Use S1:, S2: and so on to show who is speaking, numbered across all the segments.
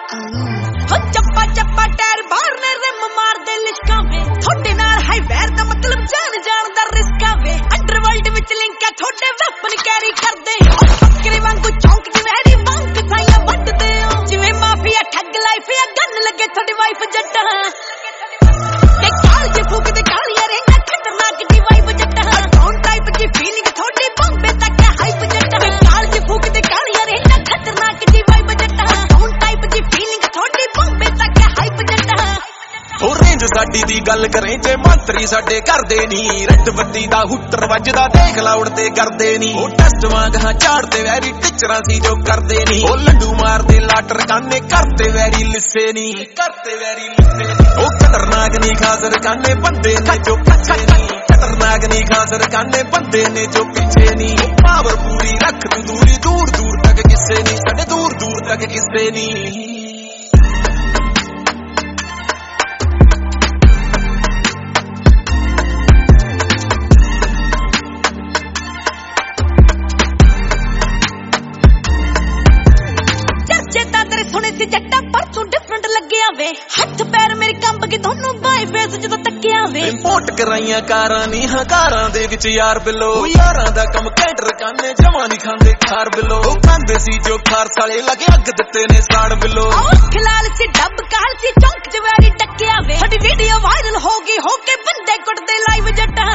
S1: ਚੱਪਾ ਚੱਪਾ tyre ਬਾਹਰ ਨੇ rim ਮਾਰਦੇ ਲਿਸ਼ਕਾਵੇ ਤੁਹਾਡੇ ਨਾਲ ਹਾਈ ਵੈਰ ਦਾ ਮਤਲਬ ਜਾਣ ਦਾ ਰਿਸਕ ਆਵੇ ਅੰਡਰਵਰਲਡ ਵਿੱਚ ਲਿੰਕ ਹੈ ਤੁਹਾਡੇ ਵੈਪਨ ਕੈਰੀ ਕਰਦੇ ਬੱਕਰੇ ਵਾਂਗੂ ਚੌਂਕ ਜਿਵੇਂ ਹੈਰੀ ਮੰਗ ਸਾਈਆਂ ਵੱਟਦੇ ਹੋ ਜਿਵੇਂ ਮਾਫੀਆ ਠੱਗ ਲਾਈਫ ਆ ਗੰਨ ਲੱਗੇ ਤੁਹਾਡੀ ਵਾਈਫ ਜੱਟਾਂ ਤੇ ਕਾਲਜ ਫੂਕਦੇ ਕਾਲੀਆਂ ਰਹਿੰਦਾ ਖਤਰਨਾਕ ਦੀ ਵਾਈਫ ਜੱਟਾਂ ਡਾਊਨ ਟਾਈਪ ਦੀ ਫੀਲਿੰਗ ਤੁਹਾਡੀ ਬੰਬੇ ਤੱਕ ਹਾਈਪ ਜੱਟਾਂ ਤੇ ਕਾਲਜ ਫੂਕਦੇ ਕਾਲੀਆਂ ਰਹਿੰਦਾ ਖਤਰਨਾਕ ਦੀ ਵਾਈਫ ਜੱਟਾਂ ਡਾਊਨ ਟਾਈਪ ਦੀ ਫੀਲਿੰਗ ਤੁਹਾਡੀ ਬੰਬੇ ਤੱਕ ਹਾਈਪ ਜੱਟਾਂ
S2: ਹੋ ਰੇਂਜ ਸਾਡੀ ਦੀ ਗੱਲ ਕਰੇ ਜੇ ਮੰਤਰੀ ਸਾਡੇ ਕਰਦੇ ਨੀ ਰੱਟ ਬੱਤੀ ਦਾ ਹੁੱਟਰ ਵੱਜਦਾ ਦੇਖ ਲਾਉੜ ਤੇ ਕਰਦੇ ਨੀ ਉਹ ਟੈਸਟ ਵਾਂਗ ਹਾਂ ਝਾੜਦੇ ਵੈਰੀ ਟੀਚਰਾਂ ਸੀ ਜੋ ਕਰਦੇ ਨੀ ਉਹ ਲੰਡੂ ਮਾਰਦੇ ਲਾਟਰ ਕਾਨੇ ਕਰਤੇ ਵੈਰੀ ਲਿੱਸੇ ਨੀ ਉਹ ਖਤਰਨਾਕ ਨੀ ਖਾਸਰ ਕਾਨੇ ਬੰਦੇ ਨੇ ਜੋ ਪਿੱਛੇ ਨੀ ਖਤਰਨਾਕ ਨੀ ਖਾਸਰ ਕਾਨੇ ਬੰਦੇ ਨੇ ਜੋ ਪਿੱਛੇ ਨੀ ਪਾਵਰ ਪੂਰੀ ਰੱਖ ਤੂੰ ਦੂਰੀ ਦੂਰ ਦੂਰ ਤੱਕ ਕਿਸੇ ਨੀ ਸਾਡੇ ਦੂਰ ਦੂਰ ਤੱਕ ਕਿਸੇ ਨੀ
S1: ਸੁਣੇ ਸੀ ਜੱਟਾ ਪਰਸੋਂ ਡਿਫਰੈਂਟ ਲੱਗਿਆ ਵੇ ਹੱਥ ਪੈਰ ਮੇਰੇ ਕੰਬ ਕੇ ਦੋਨੋਂ ਬਾਈ ਫੇਸ ਜਦੋਂ ਤੱਕਿਆ ਵੇ
S2: ਇੰਪੋਰਟ ਕਰਾਈਆਂ ਕਾਰਾਂ ਨੀ ਹਕਾਰਾਂ ਦੇ ਵਿੱਚ ਯਾਰ ਬਿੱਲੋ ਯਾਰਾਂ ਦਾ ਕੰਮ ਕੈਂਟਰ ਕਾਨੇ ਜਮਾ ਨਹੀਂ ਖਾਂਦੇ ਖਾਰ ਬਿੱਲੋ ਉਹ ਖਾਂਦੇ ਸੀ ਜੋ ਖਾਰ ਸਾਲੇ ਲਗੇ ਅੱਗ ਦਿੱਤੇ ਨੇ ਸਾੜ ਬਿੱਲੋ
S1: ਖਲਾਲ ਸੀ ਡੱਬ ਕਾਲ ਸੀ ਚੌਂਕ ਜਵਾਰੀ ਟੱਕਿਆ ਵੇ ਸਾਡੀ ਵੀਡੀਓ ਵਾਇਰਲ ਹੋ ਗਈ ਹੋ ਕੇ ਬੰਦੇ ਕੁੱਟਦੇ ਲਾਈਵ ਜੱਟਾਂ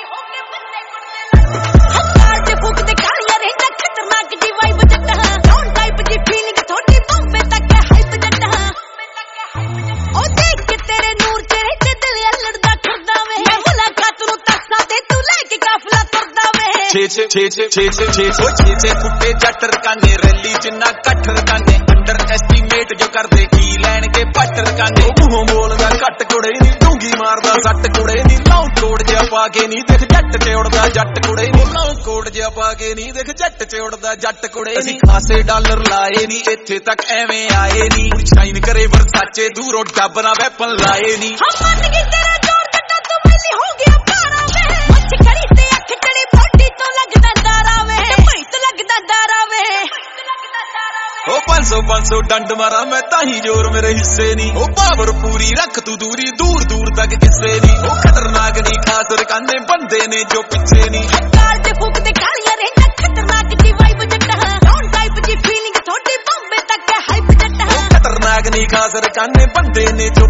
S1: ਹੱਥਾਂ ਤੇ ਫੂਕਦੇ ਕਾਲੀਆਂ ਰਹਿੰਦਾ ਖਤਰਨਾਕ ਦੀ ਵਾਈਬ ਜੱਟਾਂ ਡਾਊਨ ਟਾਈਪ ਦੀ ਫੀਲਿੰਗ ਤੁਹਾਡੀ ਬੰਬੇ ਤੱਕ ਹਾਈਪ ਜੱਟਾਂ ਉਹ ਦੇਖ ਕੇ ਤੇਰੇ ਨੂਰ ਚਿਹਰੇ ਤੇ ਦਿਲ ਅਲੜਦਾ ਫਿਰਦਾ ਵੇ ਮੈਂ ਮੁਲਾਕਾਤ ਨੂੰ ਤਰਸਾਂ ਤੇ ਤੂੰ ਲੈ ਕੇ ਕਾਫਲਾ ਤੁਰਦਾ ਵੇ
S2: ਛੇ ਫੁੱਟੇ ਜੱਟਰ ਕਾਨੇ ਰੈਲੀ ਜਿੰਨਾ ਕੱਠਰ ਕਾਨੇ ਅੰਡਰ ਐਸਟੀਮੇਟ ਜੋ ਕਰਦੇ ਕੀ ਲੈਣਗੇ ਪੱਟਰ ਕਾਨੇ ਮੂੰਹੋਂ ਬੋਲਦਾ ਘੱਟ ਕੁੜੇ ਨੀ ਡੂੰਗੀ ਮਾਰਦਾ ਸੱਟ ਕੁੜੇ ਨੀ ਲਾਉ ਕੋੜ ਜਿਹਾ ਪਾ ਕੇ ਨੀ ਦੇਖ ਜੱਟ ਤੇ ਉੜਦਾ ਜੱਟ ਕੁੜੇ ਨੀ ਲਾਉ ਕੋੜ ਜਿਹਾ ਪਾ ਕੇ ਨੀ ਦੇਖ ਜੱਟ ਤੇ ਉੜਦਾ ਜੱਟ ਕੁੜੇ ਨੀ ਖਾਸੇ ਡਾਲਰ ਲਾਏ ਨੀ ਇੱਥੇ ਤੱਕ ਐਵੇਂ ਆਏ ਨੀ ਸ਼ਾਈਨ ਕਰੇ ਵਰਸਾਚੇ ਦੂਰੋਂ ਡੱਬ ਨਾ ਵੈਪਨ ਲਾਏ ਨੀ
S1: ਮੰਨ ਗਈ ਤੇਰਾ ਜੋਰ ਜੱਟਾ ਤੂੰ ਮੈਲੀ ਹੋ ਗਿਆ ਪਾਰਾ ਵੇ ਮੱਛ ਕਰੀ ਤੇ ਅੱਖ ਚੜੀ ਬੋਡੀ ਤੋਂ ਲੱਗਦਾ ਦਾਰਾ ਵੇ ਭਈ ਤੋਂ ਲੱਗਦਾ ਦਾਰਾ ਵੇ
S2: ਉਹ 500 ਡੰਡ ਮਾਰਾ ਮੈਂ ਤਾਂ ਹੀ ਜ਼ੋਰ ਮੇਰੇ ਹਿੱਸੇ ਨੀ ਉਹ ਪਾਵਰ ਪੂਰੀ ਰੱਖ ਤੂੰ ਦੂਰੀ ਦੂਰ ਦੂਰ ਤੱਕ ਕਿਸੇ ਨੀ ਉਹ ਖਤਰਨਾਕ ਨੀ ਖਾਸਰ ਕਾਨੇ ਬੰਦੇ ਨੇ ਜੋ ਪਿੱਛੇ ਨੀ
S1: ਕਾਲ ਤੇ ਫੂਕਦੇ ਕਾਲੀਆਂ ਰਹਿੰਦਾ ਖਤਰਨਾਕ ਦੀ ਵਾਈਬ ਜੱਟਾਂ ਡਾਊਨ ਟਾਈਪ ਦੀ ਫੀਲਿੰਗ ਤੁਹਾਡੀ ਬੰਬੇ ਤੱਕ ਹਾਈਪ ਜੱਟਾਂ
S2: ਖਤਰਨਾਕ ਨੀ ਖਾਸਰ ਕਾਨੇ ਬੰਦੇ ਨੇ ਜੋ